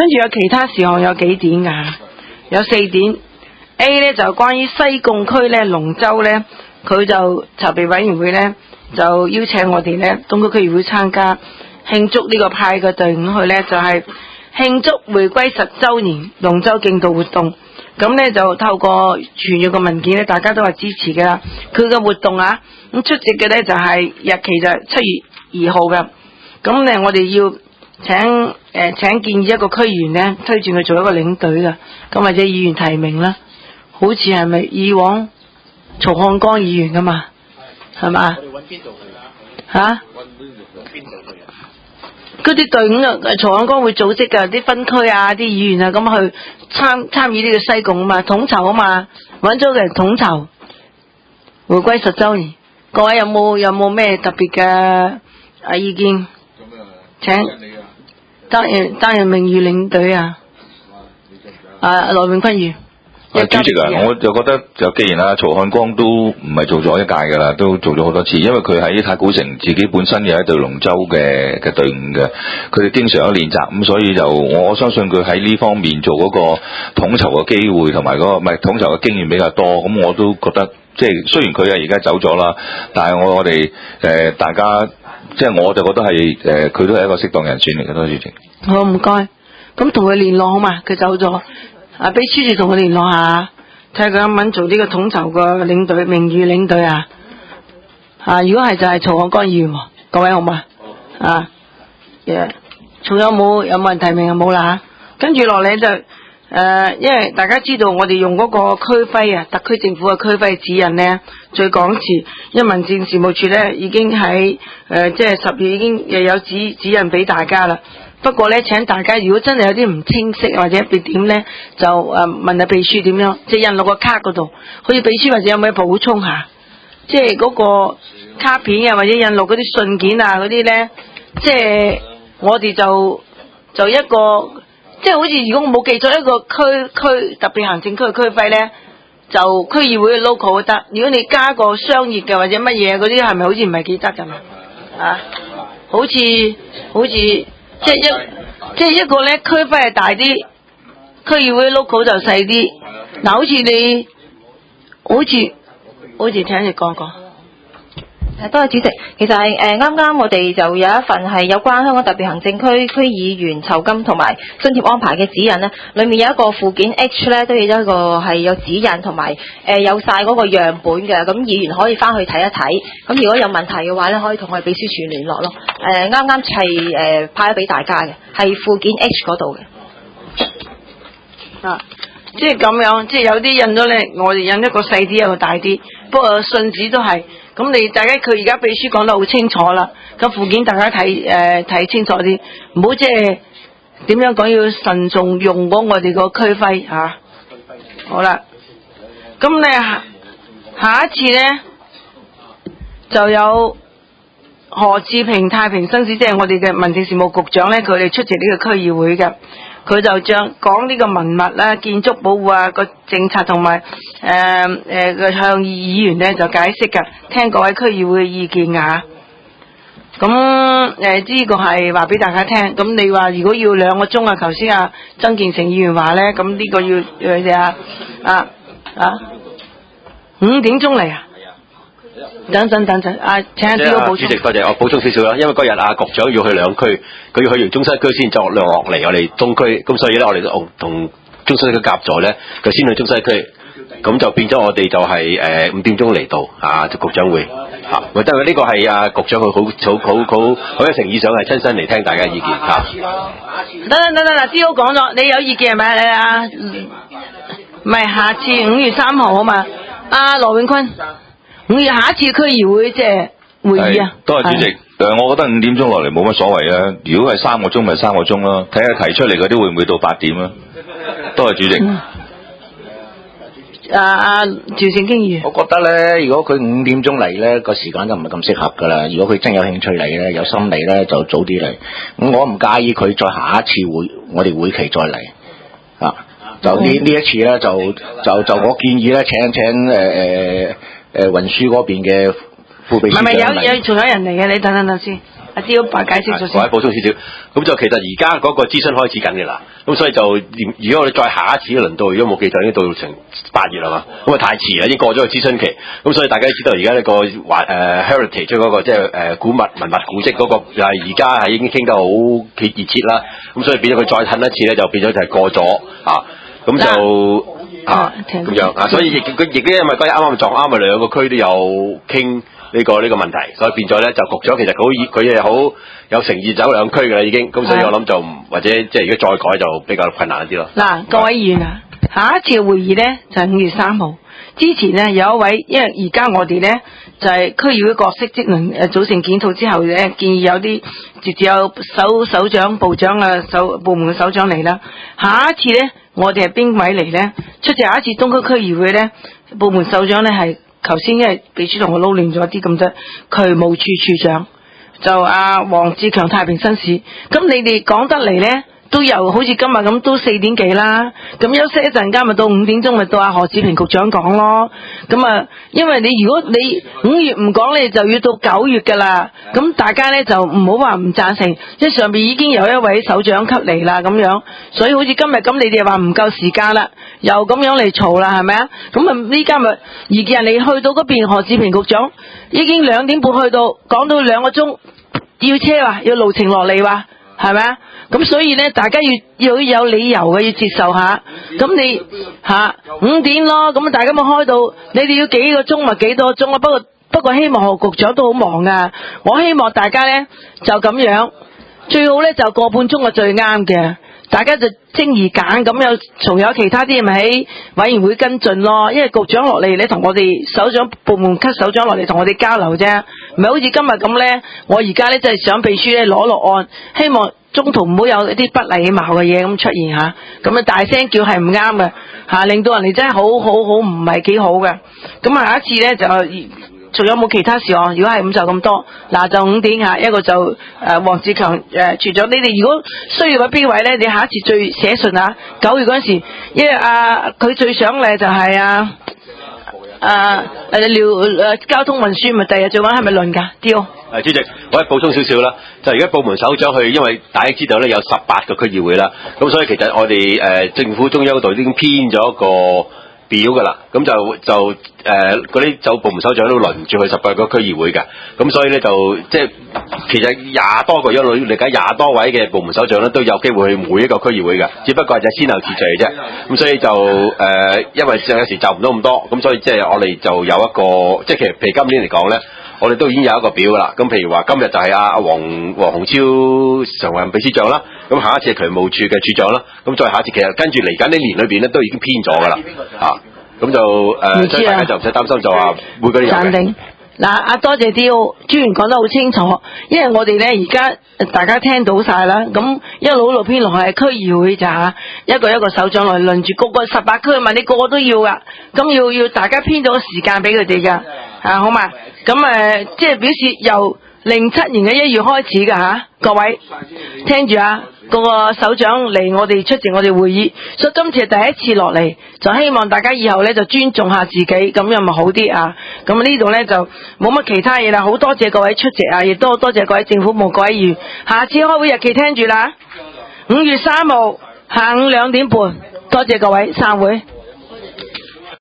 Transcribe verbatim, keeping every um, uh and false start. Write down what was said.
跟住有其他事項有幾點㗎？有四點。A 咧就關於西貢區咧龍舟咧，佢就籌備委員會咧就邀請我哋咧東區區議會參加慶祝呢個派嘅隊伍去咧，就係、是、慶祝回歸十週年龍舟競渡活動。咁咧就透過傳閱個文件咧，大家都係支持㗎啦。佢嘅活動啊，咁出席嘅咧就係、是、日期就係七月二號嘅。咁咧我哋要請誒、呃、請建議一個區議員咧推薦佢做一個領隊㗎，咁或者議員提名啦。好似係咪以往曹漢江議員㗎嘛？係嘛？我哋揾邊度去啊？嚇？揾邊度去啊？嗰啲隊伍啊，曹漢江會組織㗎，啲分區啊，啲議員啊，咁去參參與呢個西貢啊嘛，統籌啊嘛，揾咗個人統籌。回歸十週年，各位有冇有冇咩特別嘅啊意見？咁啊，請擔任擔任名譽領隊啊！啊，羅永坤議員。 啊，主席啊，我就覺得就既然啊曹漢江都唔係做咗一屆㗎啦，都做咗好多次，因為佢喺太古城自己本身有一隊龍舟嘅嘅隊伍嘅，佢哋經常有練習，咁所以就我相信佢喺呢方面做嗰個統籌嘅機會同埋嗰個唔係統籌嘅經驗比較多，咁我都覺得即係雖然佢啊而家走咗啦，但係我我哋誒、呃、大家即係我就覺得係誒佢都係一個適當人選嚟嘅，多謝主席。 好，唔該，咁同佢聯絡好嘛？佢走咗。啊！秘書處同佢聯絡下，睇下佢肯唔肯做呢個統籌嘅領隊、名譽領隊啊！啊，如果係就係曹漢江議員，各位好嘛？啊，誒，仲有冇有冇人提名啊？冇啦嚇。跟住落嚟就誒、呃，因為大家知道我哋用嗰個區徽啊，特區政府嘅區徽指引呢，最廣詞，因為民政事務處呢已經喺誒即係十月已經又有指指引俾大家啦。不過咧，請大家如果真係有啲唔清晰或者別點咧，就誒、呃、問下秘書點樣，即係印落個卡嗰度。好似秘書或者有咩補充下，即係嗰個卡片啊，或者印落嗰啲信件啊嗰啲咧，即係我哋就就一個，即係好似如果我冇記錯一個區區特別行政區嘅區徽咧，就區議會嘅 logo 都得。如果你加個商業嘅或者乜嘢嗰啲，係咪好似唔係記得㗎嘛？啊，好似好似。即係一，即係一個咧，區徽係大啲，區議會 logo 就細啲。嗱，好似你，好似，好似聽你講講。 誒，多謝主席。其實係誒啱啱我哋就有一份係有關香港特別行政區區議員酬金同埋津貼安排嘅指引咧，裡面有一個附件 H 咧，都有一個係有指引同埋誒有晒嗰個樣本嘅，咁議員可以翻去睇一睇。咁如果有問題嘅話咧，可以同我哋秘書處聯絡咯。誒啱啱係誒派咗俾大家嘅，係附件 H 嗰度嘅。 啊，即係咁樣，即係有啲印咗咧，我哋印一個細啲，一個大啲，不過信紙都係。咁你大家佢而家秘書講得好清楚啦，咁附件大家睇誒睇清楚啲，唔好即係點樣講要慎重用嗰我哋個區徽嚇、啊。好啦，咁咧下一次咧就有何志平太平紳士，即係我哋嘅民政事務局長咧，佢哋出席呢個區議會嘅。佢就將講呢個文物啦、建築保護啊個政策同埋誒誒個向議員咧就解釋㗎，聽各位區議會嘅意見啊。咁誒呢個係話俾大家聽。咁你話如果要兩個鐘啊，頭先啊曾健成議員話咧，咁呢個要佢哋啊啊啊五點鐘嚟啊！等陣等陣，啊請阿邊個補充？ 主席多謝，我補充少少啦。因為嗰日啊局長要去兩區，佢要去完中西區先再落嚟我哋東區，咁所以咧我哋同同中西區夾咗咧，佢先去中西區，咁就變咗我哋就係誒五點鐘嚟到啊，局長會嚇。咪得佢呢個係啊局長佢好好好好好有誠意想係親身嚟聽大家意見嚇。 等等等等嗱，啲好講咗，你有意見係咪你啊？唔係下次五月三號啊嘛，阿羅永坤。五月下一次區議會即係會議啊， 多謝主席。誒，我覺得五點鐘落嚟冇乜所謂啊。如果係三個鐘咪三個鐘咯，睇下提出嚟嗰啲會唔會到八點啊？多謝主席。 嗯啊啊，趙正經議員， 我覺得咧，如果佢五點鐘嚟咧，個時間就唔係咁適合噶啦。如果佢真有興趣嚟咧，有心嚟咧，就早啲嚟。咁我唔介意佢再下一次會，我哋會期再嚟啊。就呢呢一次咧，就就就我建議咧，請請誒誒。呃誒運輸嗰邊嘅副秘書長嚟，唔係有有仲有人嚟嘅，你等等等先，阿招白解釋咗先。 我喺補充少少，咁就其實而家嗰個諮詢開始緊嘅啦。 咁所以就如果我哋再下一次嘅輪到，如果冇記錯已經到成八月啦嘛，咁啊太遲啦，已經過咗個諮詢期。咁所以大家都知道而家呢個環誒 heritage 嗰個即係誒古物文物古蹟嗰個又係而家係已經傾得好熱切啦。咁所以變咗佢再褪一次咧，就變咗就係過咗啊。咁就啊咁樣啊，所以亦佢亦都因為嗰日啱啱撞啱啊，兩個區都有傾。呢、這個呢、這個問題，所以變咗咧就局長其實佢佢係好有誠意走兩區㗎啦已經，咁所以我諗就唔或者即係如果再改就比較困難一啲咯。 嗱，各位議員啊，下一次嘅會議咧就係五月三號之前呢，有一位，因為而家我哋咧就係、是、區議會角色職能誒組成檢討之後咧，建議有啲直接有首首長、部長啊、首部門嘅首長嚟啦。下一次咧，我哋係邊位嚟咧？出席下一次東區區議會咧，部門首長咧係。頭先因為秘書同我撈亂咗啲咁多渠務處處長，就阿黃志強太平紳士，咁你哋講得嚟咧，都有好似今日咁都四點幾啦，咁休息一陣間咪到五點鐘咪到阿何志平局長講咯，咁啊，因為你如果你五月唔講，你就要到九月噶啦，咁大家咧就唔好話唔贊成，即係上邊已經有一位首長級嚟啦咁樣，所以好似今日咁，你哋話唔夠時間啦。又咁樣嚟嘈啦，係咪啊？咁啊，呢家咪而家你去到嗰邊，何志平局長已經兩點半去到，講到兩個鐘，要車話，要路程落嚟話，係咪啊？咁所以咧，大家要要有理由嘅，要接受下。咁你吓五點咯，咁啊，大家咪開到，你哋要幾個鐘咪幾多個鐘啊？不過不過希望何局長都好忙啊，我希望大家咧就咁樣，最好咧就個半鐘係最啱嘅。大家就精而簡咁，有仲有其他啲咪喺委員會跟進咯。因為局長落嚟，你同我哋首長部門級首長落嚟同我哋交流啫，唔係好似今日咁咧。我而家咧就係想秘書咧攞落案，希望中途唔好有一啲不禮貌嘅嘢咁出現吓，咁啊大聲叫係唔啱嘅吓，令到人哋真係好好好唔係幾好嘅。咁下一次咧就仲有冇其他事項？如果係咁就咁多，嗱就五點吓，一個就誒黃、呃、志強誒、呃、處長，你哋如果需要嘅邊位咧，你下一次最寫信啊，九月嗰陣時，因為啊佢最想嚟就係啊啊誒廖誒交通運輸咪第日做緊係咪輪㗎？雕誒主席，我係補充少少啦，就而家部門首長去，因為大家知道咧有十八個區議會啦，咁所以其實我哋誒、呃、政府中央嗰度已經編咗一個表噶啦，咁就就誒嗰啲就部門首長都輪住去十八個區議會嘅，咁所以咧就即係其實廿多個一路嚟緊廿多位嘅部門首長咧都有機會去每一個區議會嘅，只不過係先後次序嘅啫。咁所以就誒、呃，因為有時就唔到咁多，咁所以即係我哋就有一個，即係其實譬如今年嚟講咧，我哋都已經有一個表噶啦。咁譬如話今日就係阿阿黃黃鴻超常任秘書長啦，咁下一次係渠務處嘅處長啦，咁再下一次其實跟住嚟緊呢年裏邊咧都已經編咗噶啦，啊。咁就誒、呃，所以大家就唔使擔心，就話每個都有嘅。 嗱，阿多謝啲專員講得好清楚，因為我哋咧而家大家聽到晒啦，咁一路一路編落係區議會咋，一個一個首長來輪住個個十八區問你個個都要噶，咁要要大家編咗個時間俾佢哋噶，啊好嘛？咁誒、呃，即係表示由零七年嘅一月開始噶吓、啊，各位聽住啊！個個首長嚟我哋出席我哋會議，所以今次係第一次落嚟，就希望大家以後咧就尊重下自己，咁樣咪好啲啊！咁呢度咧就冇乜其他嘢啦，好多謝各位出席啊，亦都多謝各位政府部各位議員。下次開會日期聽住啦，五月三號下午兩點半，多謝各位散會。